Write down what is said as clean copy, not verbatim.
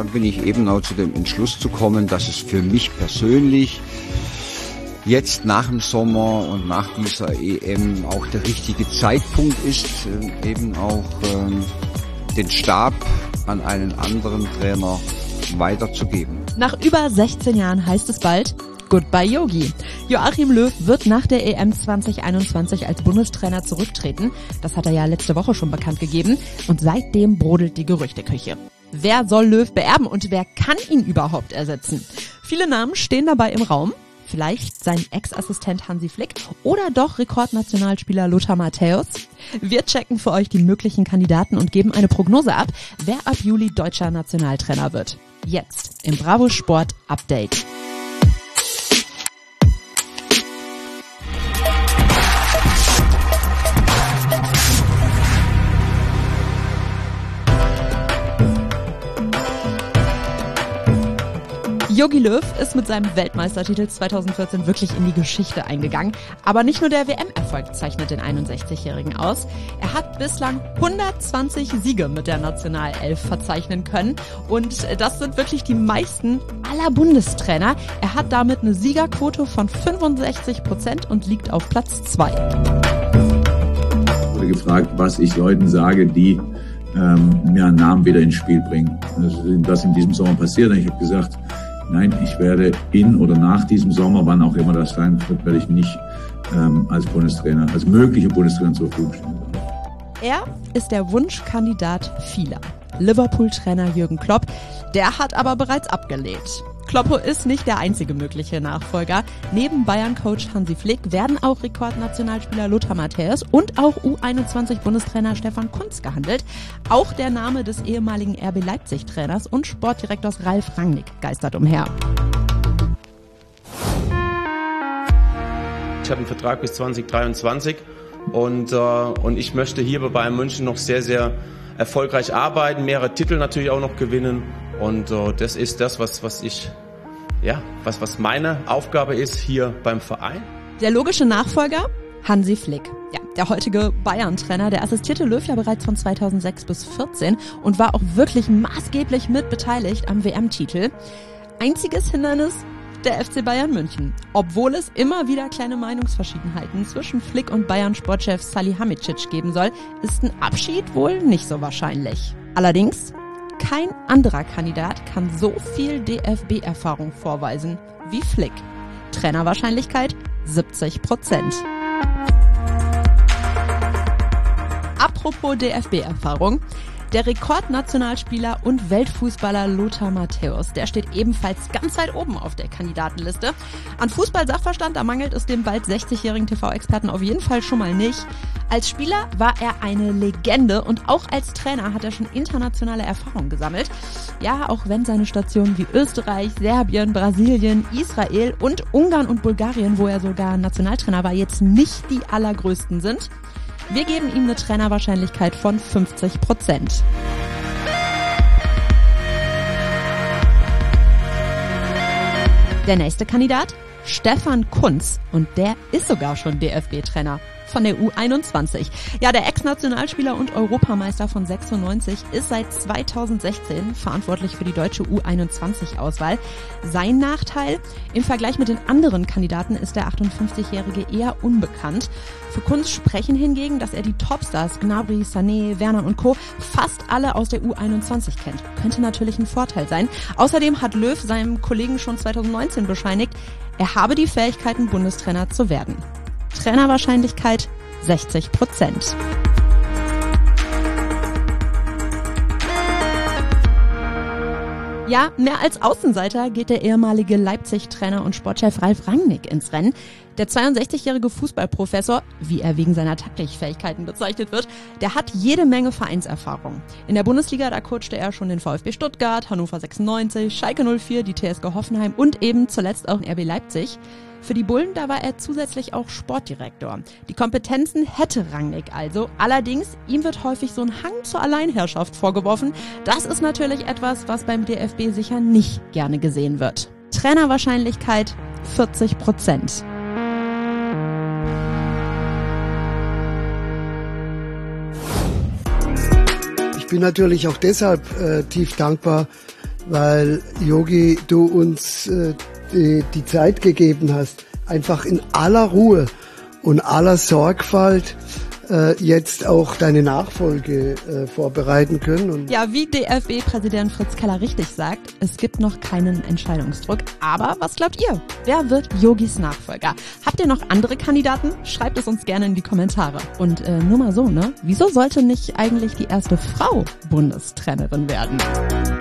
dann bin ich eben auch zu dem Entschluss zu kommen, dass es für mich persönlich jetzt nach dem Sommer und nach dieser EM auch der richtige Zeitpunkt ist, eben auch den Stab an einen anderen Trainer weiterzugeben. Nach über 16 Jahren heißt es bald Goodbye Yogi. Joachim Löw wird nach der EM 2021 als Bundestrainer zurücktreten. Das hat er ja letzte Woche schon bekannt gegeben. Und seitdem brodelt die Gerüchteküche. Wer soll Löw beerben und wer kann ihn überhaupt ersetzen? Viele Namen stehen dabei im Raum. Vielleicht sein Ex-Assistent Hansi Flick oder doch Rekordnationalspieler Lothar Matthäus? Wir checken für euch die möglichen Kandidaten und geben eine Prognose ab, wer ab Juli deutscher Nationaltrainer wird. Jetzt im Bravo Sport Update. Jogi Löw ist mit seinem Weltmeistertitel 2014 wirklich in die Geschichte eingegangen. Aber nicht nur der WM-Erfolg zeichnet den 61-Jährigen aus. Er hat bislang 120 Siege mit der Nationalelf verzeichnen können. Und das sind wirklich die meisten aller Bundestrainer. Er hat damit eine Siegerquote von 65% und liegt auf Platz 2. Ich wurde gefragt, was ich Leuten sage, die mir einen Namen wieder ins Spiel bringen. Was in diesem Sommer passiert. Und ich habe gesagt, nein, ich werde in oder nach diesem Sommer, wann auch immer das sein wird, werde ich nicht als Bundestrainer, als möglicher Bundestrainer zur Verfügung stehen. Er ist der Wunschkandidat vieler. Liverpool-Trainer Jürgen Klopp, der hat aber bereits abgelehnt. Kloppo ist nicht der einzige mögliche Nachfolger. Neben Bayern-Coach Hansi Flick werden auch Rekordnationalspieler Lothar Matthäus und auch U21-Bundestrainer Stefan Kuntz gehandelt. Auch der Name des ehemaligen RB Leipzig-Trainers und Sportdirektors Ralf Rangnick geistert umher. Ich habe einen Vertrag bis 2023 und ich möchte hier bei Bayern München noch sehr, sehr erfolgreich arbeiten, mehrere Titel natürlich auch noch gewinnen. Und das ist das, was meine Aufgabe ist hier beim Verein. Der logische Nachfolger? Hansi Flick. Ja, der heutige Bayern-Trainer, der assistierte Löw ja bereits von 2006 bis 2014 und war auch wirklich maßgeblich mit beteiligt am WM-Titel. Einziges Hindernis? Der FC Bayern München. Obwohl es immer wieder kleine Meinungsverschiedenheiten zwischen Flick und Bayern-Sportchef Salihamidzic geben soll, ist ein Abschied wohl nicht so wahrscheinlich. Allerdings, kein anderer Kandidat kann so viel DFB-Erfahrung vorweisen wie Flick. Trainerwahrscheinlichkeit 70%. Apropos DFB-Erfahrung. Der Rekordnationalspieler und Weltfußballer Lothar Matthäus, der steht ebenfalls ganz weit oben auf der Kandidatenliste. An Fußball-Sachverstand, da mangelt es dem bald 60-jährigen TV-Experten auf jeden Fall schon mal nicht. Als Spieler war er eine Legende und auch als Trainer hat er schon internationale Erfahrung gesammelt. Ja, auch wenn seine Stationen wie Österreich, Serbien, Brasilien, Israel und Ungarn und Bulgarien, wo er sogar Nationaltrainer war, jetzt nicht die allergrößten sind. Wir geben ihm eine Trainerwahrscheinlichkeit von 50%. Der nächste Kandidat? Stefan Kuntz. Und der ist sogar schon DFB-Trainer von der U21. Ja, der Ex-Nationalspieler und Europameister von 96 ist seit 2016 verantwortlich für die deutsche U21-Auswahl. Sein Nachteil? Im Vergleich mit den anderen Kandidaten ist der 58-Jährige eher unbekannt. Für Kuntz sprechen hingegen, dass er die Topstars Gnabry, Sané, Werner und Co. fast alle aus der U21 kennt. Könnte natürlich ein Vorteil sein. Außerdem hat Löw seinem Kollegen schon 2019 bescheinigt, er habe die Fähigkeiten, Bundestrainer zu werden. Trainerwahrscheinlichkeit 60%. Ja, mehr als Außenseiter geht der ehemalige Leipzig-Trainer und Sportchef Ralf Rangnick ins Rennen. Der 62-jährige Fußballprofessor, wie er wegen seiner Taktikfähigkeiten bezeichnet wird, der hat jede Menge Vereinserfahrung. In der Bundesliga, da coachte er schon den VfB Stuttgart, Hannover 96, Schalke 04, die TSG Hoffenheim und eben zuletzt auch RB Leipzig. Für die Bullen, da war er zusätzlich auch Sportdirektor. Die Kompetenzen hätte Rangnick also. Allerdings, ihm wird häufig so ein Hang zur Alleinherrschaft vorgeworfen. Das ist natürlich etwas, was beim DFB sicher nicht gerne gesehen wird. Trainerwahrscheinlichkeit 40%. Ich bin natürlich auch deshalb tief dankbar, weil Yogi, du uns die Zeit gegeben hast, einfach in aller Ruhe und aller Sorgfalt jetzt auch deine Nachfolge vorbereiten können. Und ja, wie DFB-Präsident Fritz Keller richtig sagt, es gibt noch keinen Entscheidungsdruck. Aber was glaubt ihr? Wer wird Yogis Nachfolger? Habt ihr noch andere Kandidaten? Schreibt es uns gerne in die Kommentare. Und nur mal so, ne? Wieso sollte nicht eigentlich die erste Frau Bundestrainerin werden?